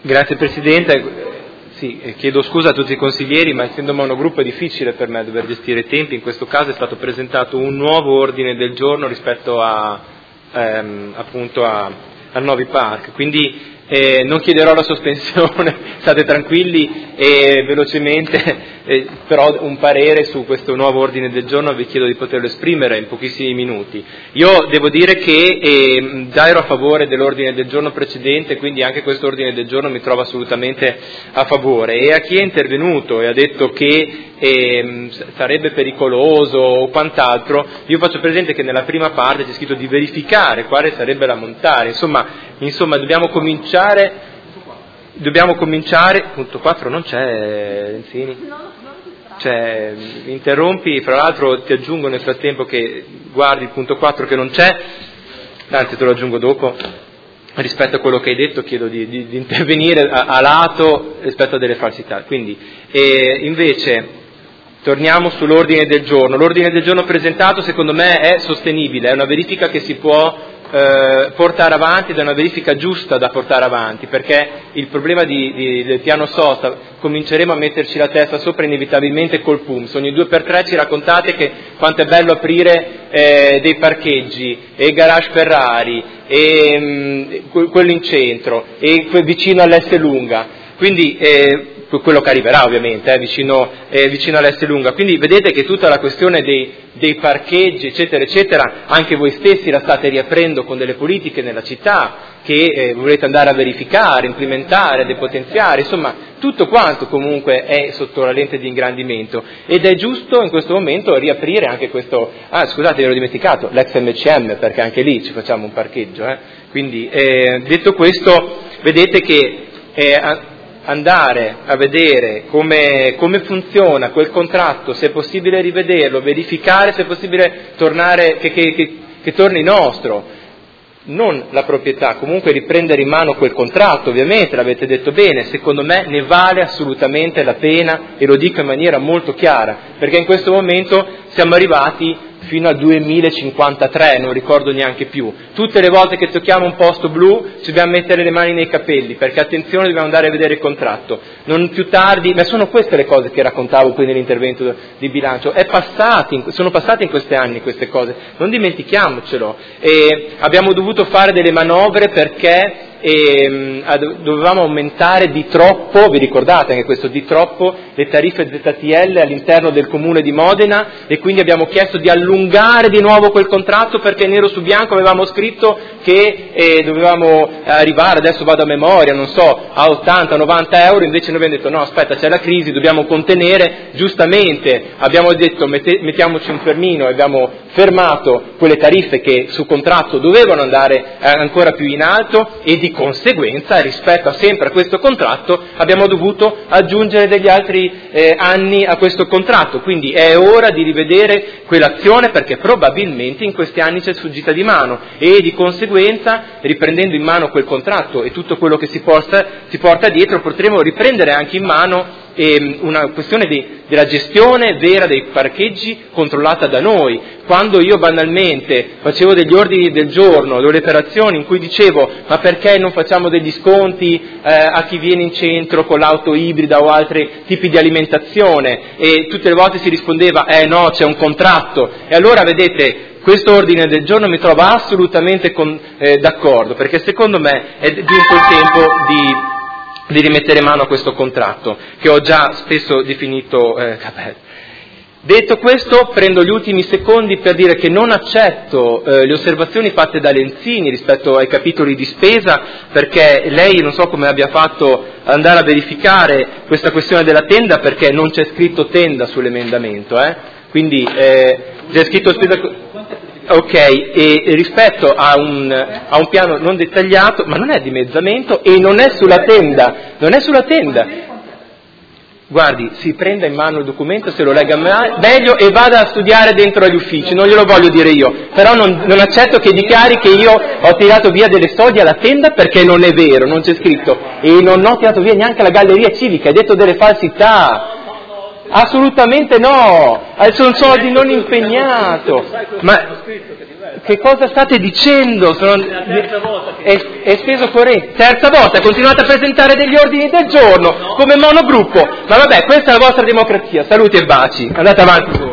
Grazie Presidente. Sì, chiedo scusa a tutti i consiglieri, ma essendo monogruppo è difficile per me dover gestire i tempi. In questo caso è stato presentato un nuovo ordine del giorno rispetto appunto al Novi Park, quindi non chiederò la sospensione, state tranquilli, e velocemente però un parere su questo nuovo ordine del giorno vi chiedo di poterlo esprimere in pochissimi minuti. Io devo dire che già ero a favore dell'ordine del giorno precedente, quindi anche questo ordine del giorno mi trovo assolutamente a favore, e a chi è intervenuto e ha detto che sarebbe pericoloso o quant'altro, io faccio presente che nella prima parte c'è scritto di verificare quale sarebbe la montagna, insomma dobbiamo cominciare, punto 4 non c'è, Lenzini? Interrompi, fra l'altro ti aggiungo nel frattempo che guardi il punto 4 che non c'è, anzi te lo aggiungo dopo, rispetto a quello che hai detto chiedo di intervenire a lato rispetto a delle falsità, quindi invece torniamo sull'ordine del giorno. L'ordine del giorno presentato secondo me è sostenibile, è una verifica che si può portare avanti ed è una verifica giusta da portare avanti, perché il problema del piano sosta cominceremo a metterci la testa sopra inevitabilmente col PUMS. Ogni 2x3 ci raccontate che quanto è bello aprire dei parcheggi e garage Ferrari e quello in centro e vicino all'S Lunga, quindi quello che arriverà ovviamente vicino all'S Lunga, quindi vedete che tutta la questione dei parcheggi eccetera eccetera anche voi stessi la state riaprendo con delle politiche nella città che volete andare a verificare, implementare, depotenziare, insomma tutto quanto comunque è sotto la lente di ingrandimento, ed è giusto in questo momento riaprire anche questo, scusate ero dimenticato, l'ex MCM, perché anche lì ci facciamo un parcheggio, quindi detto questo vedete che andare a vedere come funziona quel contratto, se è possibile rivederlo, verificare se è possibile tornare, che torni nostro, non la proprietà, comunque riprendere in mano quel contratto, ovviamente l'avete detto bene, secondo me ne vale assolutamente la pena, e lo dico in maniera molto chiara, perché in questo momento siamo arrivati fino al 2053, non ricordo neanche più. Tutte le volte che tocchiamo un posto blu ci dobbiamo mettere le mani nei capelli, perché attenzione, dobbiamo andare a vedere il contratto. Non più tardi, ma sono queste le cose che raccontavo qui nell'intervento di bilancio, sono passate in questi anni queste cose, non dimentichiamocelo. Abbiamo dovuto fare delle manovre perché dovevamo aumentare di troppo, vi ricordate anche questo, di troppo le tariffe ZTL all'interno del comune di Modena, e quindi abbiamo chiesto di allungare di nuovo quel contratto perché nero su bianco avevamo scritto che dovevamo arrivare, adesso vado a memoria, non so, a 80-90 euro, invece noi abbiamo detto no, aspetta, c'è la crisi, dobbiamo contenere, giustamente abbiamo detto mettiamoci un fermino, e abbiamo fermato quelle tariffe che su contratto dovevano andare ancora più in alto, e di conseguenza rispetto sempre a questo contratto abbiamo dovuto aggiungere degli altri anni a questo contratto, quindi è ora di rivedere quell'azione, perché probabilmente in questi anni c'è sfuggita di mano, e di conseguenza riprendendo in mano quel contratto e tutto quello che si porta dietro potremo riprendere anche in mano una questione della gestione vera dei parcheggi controllata da noi. Quando io banalmente facevo degli ordini del giorno, delle operazioni in cui dicevo ma perché non facciamo degli sconti a chi viene in centro con l'auto ibrida o altri tipi di alimentazione, e tutte le volte si rispondeva no, c'è un contratto, e allora vedete questo ordine del giorno mi trova assolutamente d'accordo, perché secondo me è giunto il tempo di rimettere mano a questo contratto, che ho già spesso definito capello. Detto questo, prendo gli ultimi secondi per dire che non accetto le osservazioni fatte da Lenzini rispetto ai capitoli di spesa, perché lei non so come abbia fatto andare a verificare questa questione della tenda, perché non c'è scritto tenda sull'emendamento, quindi c'è scritto spesa. Ok, e rispetto a un piano non dettagliato, ma non è dimezzamento e non è sulla tenda, Guardi, si prenda in mano il documento, se lo legga meglio e vada a studiare dentro agli uffici, non glielo voglio dire io, però non accetto che dichiari che io ho tirato via delle soldi alla tenda, perché non è vero, non c'è scritto, e non ho tirato via neanche la galleria civica, hai detto delle falsità. Assolutamente no, sono soldi non impegnato. Ma che cosa state dicendo? È speso corrente. Terza volta, continuate a presentare degli ordini del giorno come monogruppo. Ma vabbè, questa è la vostra democrazia. Saluti e baci. Andate avanti voi.